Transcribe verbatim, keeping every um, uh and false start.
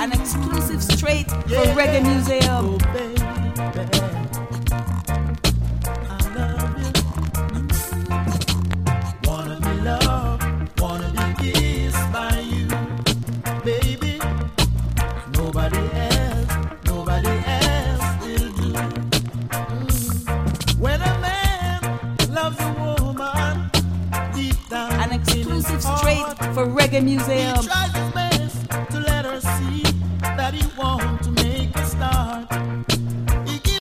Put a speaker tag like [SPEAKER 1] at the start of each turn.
[SPEAKER 1] An exclusive straight for Reggae Museum.
[SPEAKER 2] Oh, baby, I love you. Wanna be loved, wanna be kissed by you, baby. Nobody else, nobody else will do. Mm. When a man loves a woman, deep down,
[SPEAKER 1] an exclusive straight heart, for Reggae Museum.
[SPEAKER 2] He tries his best to let her see that he wants to make a start.